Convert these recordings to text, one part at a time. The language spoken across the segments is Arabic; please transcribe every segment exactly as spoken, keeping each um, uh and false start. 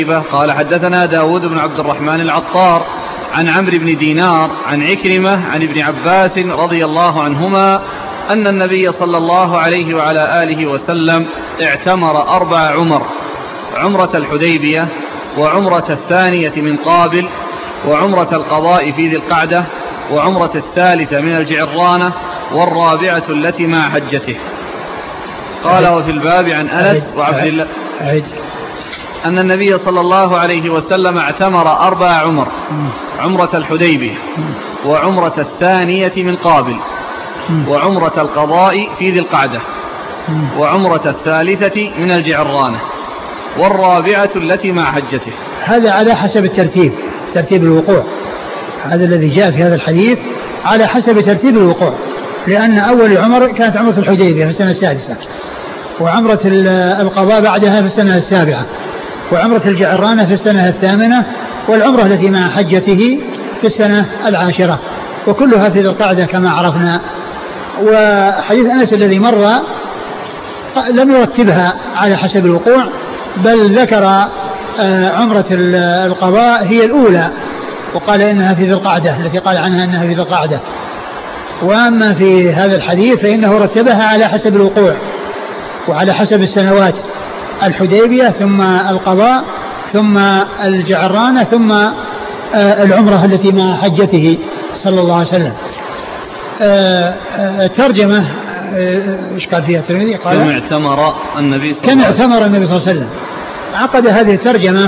قال حدثنا داود بن عبد الرحمن العطار عن عمرو بن دينار عن عكرمة عن ابن عباس رضي الله عنهما أن النبي صلى الله عليه وعلى آله وسلم اعتمر أربع عمر: عمرة الحديبية، وعمرة الثانية من قابل، وعمرة القضاء في ذي القعدة، وعمرة الثالثة من الجعرانة، والرابعة التي مع حجته. قال وفي الباب عن أنس وعبد الله أن النبي صلى الله عليه وسلم اعتمر أربع عمر: عمرة الحديبية، وعمرة الثانية من قابل، وعمرة القضاء في ذي القعدة، وعمرة الثالثة من الجعرانة، والرابعة التي مع حجته. هذا على حسب الترتيب، ترتيب الوقوع. هذا الذي جاء في هذا الحديث على حسب ترتيب الوقوع، لأن أول عمر كانت عمرة الحديبية في السنة السادسة، وعمرة القضاء بعدها في السنة السابعة، وعمرة الجعرانة في السنة الثامنة، والعمرة التي مع حجته في السنة العاشرة، وكلها في ذي القعدة كما عرفنا. وحديث أنس الذي مر لم يرتبها على حسب الوقوع، بل ذكر عمرة القضاء هي الأولى، وقال إنها في ذي القعدة، التي قال عنها إنها في ذي القعدة. وأما في هذا الحديث فإنه رتبها على حسب الوقوع وعلى حسب السنوات: الحديبية، ثم القضاء، ثم الجعرانة، ثم العمرة التي مع حجته صلى الله عليه وسلم. الترجمة ايش قال فيها الترمذي؟ قال كم اعتمر النبي صلى كم اعتمر النبي صلى الله عليه وسلم. عقد هذه الترجمة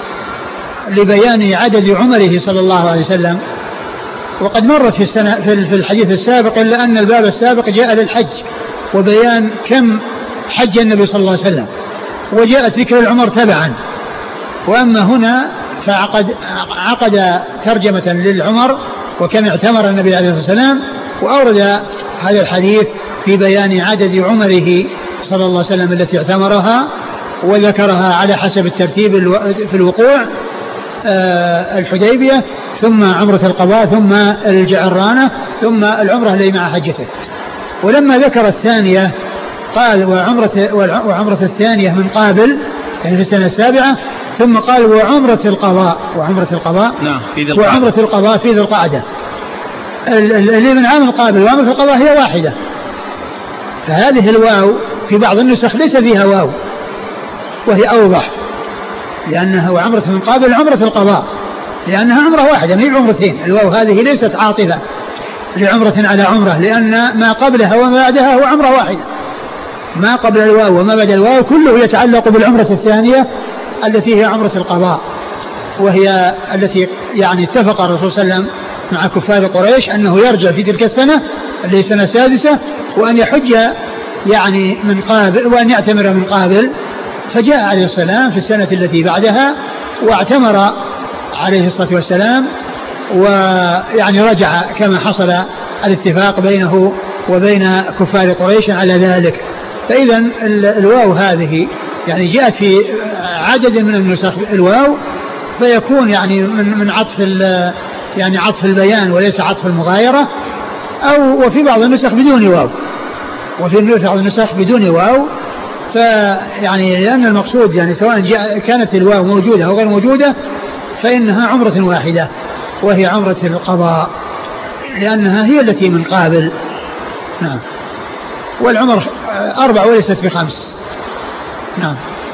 لبيان عدد عمره صلى الله عليه وسلم، وقد مرت في السنة في الحديث السابق، إلا أن الباب السابق جاء للحج وبيان كم حج النبي صلى الله عليه وسلم، وجاءت ذكر العمر تبعا. وأما هنا فعقد عقد ترجمة للعمر وكم اعتمر النبي عليه الصلاة والسلام، وأورد هذا الحديث في بيان عدد عمره صلى الله عليه وسلم التي اعتمرها، وذكرها على حسب الترتيب في الوقوع: الحديبية، ثم عمرة القضاء، ثم الجعرانة، ثم العمرة التي مع حجته. ولما ذكر الثانية قال وعمرة, وعمرة الثانية من قابل، يعني في السنة السابعة، ثم قال وعمرة القضاء وعمرة القضاء نعم في وعمرة القضاء في ذي القعدة. اللي من عام القابل وعمرة القضاء هي واحدة، فهذه الواو في بعض النسخ ليس فيها واو، وهي أوضح، لأنها وعمرة من قابل عمرة القضاء، لأنها عمرة واحدة ما هي عمرتين. الواو هذه ليست عاطفة لعمرة على عمرة، لأن ما قبلها وما بعدها هو عمرة واحدة. ما قبل الواو وما بعد الواو كله يتعلق بالعمرة الثانية التي هي عمرة القضاء، وهي التي يعني اتفق الرسول صلى الله عليه وسلم مع كفار قريش أنه يرجع في تلك السنة اللي هي السنة السادسة، وأن يحج يعني من قابل، وأن يعتمر من قابل. فجاء عليه السلام في السنة التي بعدها واعتمر عليه الصلاة والسلام، ويعني رجع كما حصل الاتفاق بينه وبين كفار قريش على ذلك. فإذا الواو هذه يعني جاءت في عدد من النسخ الواو، فيكون يعني من من عطف يعني عطف البيان وليس عطف المغايرة، أو وفي بعض النسخ بدون واو، وفي بعض النسخ بدون واو. فيعني لأن المقصود يعني سواء جاء كانت الواو موجودة أو غير موجودة فإنها عمرة واحدة، وهي عمرة القضاء، لأنها هي التي من قابل. نعم. والعمر أربع وليست بخمس. نعم.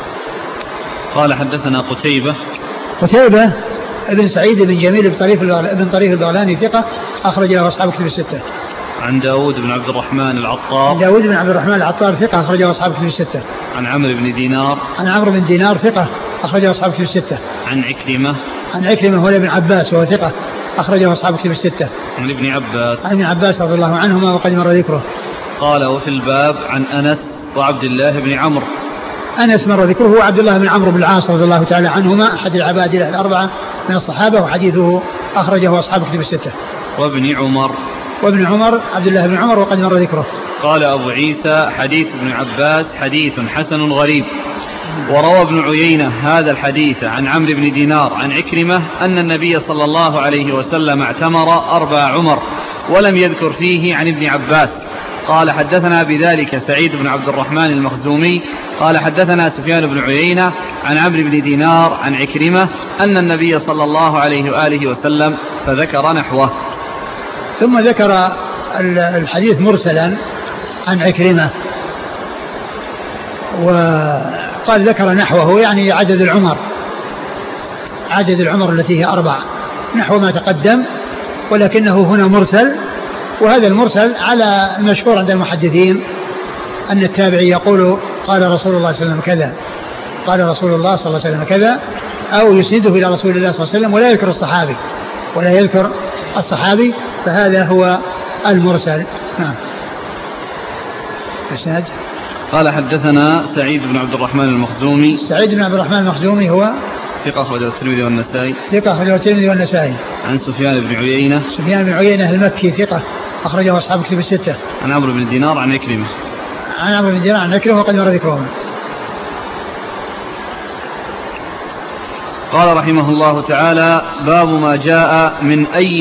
قال حدثنا قتيبة قتيبة ابن سعيد بن جميل بن طريف ابن طريف البغلاني ثقة، أخرج له أصحاب كتب الستة. عن داود بن عبد الرحمن العطار داود بن عبد الرحمن العطار ثقة، أخرج له أصحاب كتب الستة. عن عمرو بن دينار عن عمرو بن دينار ثقة، أخرج له أصحاب كتب الستة. عن عكرمة عن عكرمة هو ابن عباس وهو ثقة، أخرجه أصحاب كتب الستة. عن ابن عباس عن ابن عباس رضي الله عنهما وقد مر ذكره. قال وفي الباب عن أنس وعبد الله بن عمرو. أنس مر ذكره، هو عبد الله بن عمرو بن العاص رضي الله تعالى عنهما، أحد العباد الأربعة من الصحابة، وحديثه أخرجه أصحاب كتب الستة. وابن عمر وابن عمر عبد الله بن عمر وقد مر ذكره. قال أبو عيسى حديث ابن عباس حديث حسن غريب. وروى ابن عيينة هذا الحديث عن عمرو بن دينار عن عكرمة أن النبي صلى الله عليه وسلم اعتمر أربع عمر، ولم يذكر فيه عن ابن عباس، قال حدثنا بذلك سعيد بن عبد الرحمن المخزومي قال حدثنا سفيان بن عيينة عن عمرو بن دينار عن عكرمة أن النبي صلى الله عليه وآله وسلم فذكر نحوه. ثم ذكر الحديث مرسلا عن عكرمة وقال ذكر نحوه يعني عدد العمر عدد العمر التي هي أربع نحو ما تقدم، ولكنه هنا مرسل، وهذا المرسل على المشهور عند المحدثين أن التابعي يقول قال رسول الله صلى الله عليه وسلم كذا، قال رسول الله صلى الله عليه وسلم كذا، أو يسنده إلى رسول الله صلى الله عليه وسلم ولا يذكر الصحابي ولا يذكر الصحابي، فهذا هو المرسل. نعم. السند قال حدثنا سعيد بن عبد الرحمن المخزومي. سعيد بن عبد الرحمن المخزومي هو ثقة أخرجه الترمذي والنسائي. ثقة أخرجه الترمذي والنسائي. عن سفيان بن عيينة. سفيان بن عيينة المكي ثقة أخرجه أصحاب كتب الستة. عن عمرو بن دينار عن عكرمة. عن عمرو بن دينار عن عكرمة وقد مر ذكرهما. قال رحمه الله تعالى: باب ما جاء من أي